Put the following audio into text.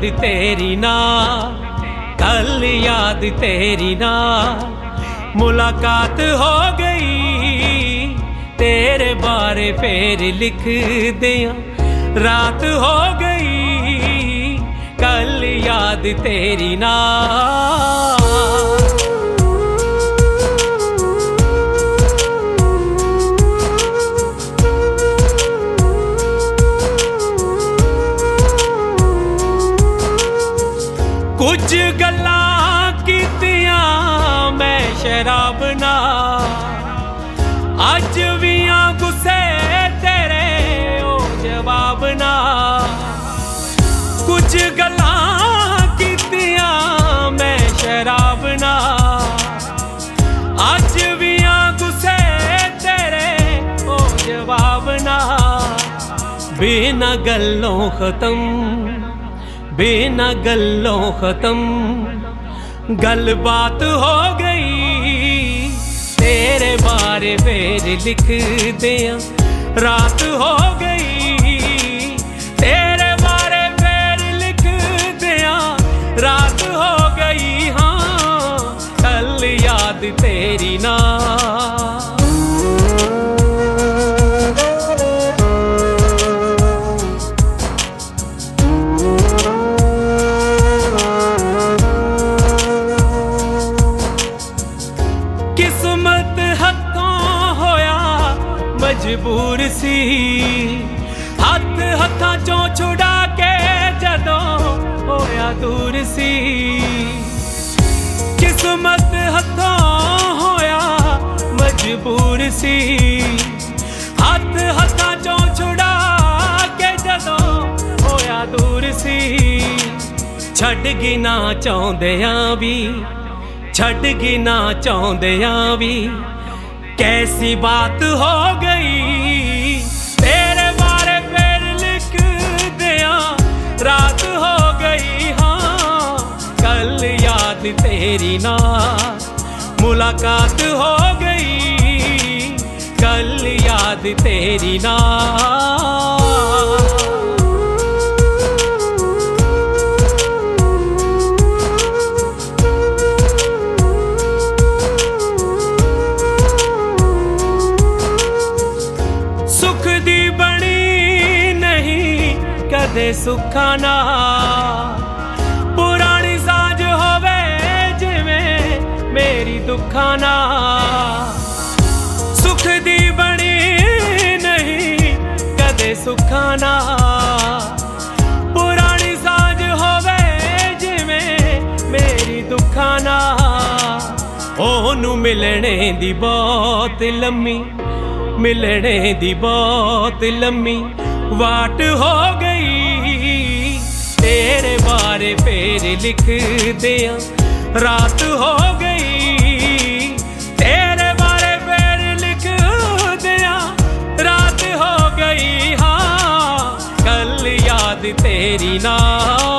तेरी ना, कल याद तेरी ना, मुलाकात हो गई तेरे बारे फिर लिख दिया। रात हो गई कल याद तेरी ना। कुछ गल्लां कीतियां मैं शराब नाल, अज भी गुस्से तेरे ओ जवाब नाल। कुछ गल्लां कीतियां मैं शराब नाल, अज भी गुस्से तेरे ओ जवाब नाल। बिना गल्लों खत्म, बिना गल्लों खत्म गलबात हो गई तेरे बारे फिर लिख दिया। रात हो गई तेरे बारे फिर लिख दिया। रात हो गई हाँ कल याद तेरी ना। किस्मत हथों होया मजबूर सी, हथ हथां चों छुड़ा के जदों होया दूर सी। किस्मत हथों होया मजबूर सी, हथ हथां चों छुड़ा के जदों होया दूर सी। छड्ड गी ना चाहुंदियां भी, छड्ड गी ना चाहुंदियां भी कैसी बात हो गई तेरे बारे फिर लिख दिया। रात हो गई हाँ कल याद तेरी ना, मुलाकात हो गई कल याद तेरी ना। सुख दी बनी नहीं कदे सुखा ना, पुरानी साज होवे जिवें मेरी दुखा ना। सुख दी बनी नहीं कदे सुखा ना, पुरानी साज होवे जिवें मेरी दुखा ना। ओनू मिलने दी बहुत लम्मी, मिलने दी बहुत लम्मी वाट हो गई तेरे बारे फिर लिख दिया। रात हो गई तेरे बारे फिर लिख दिया। रात हो गई हाँ कल याद तेरी ना।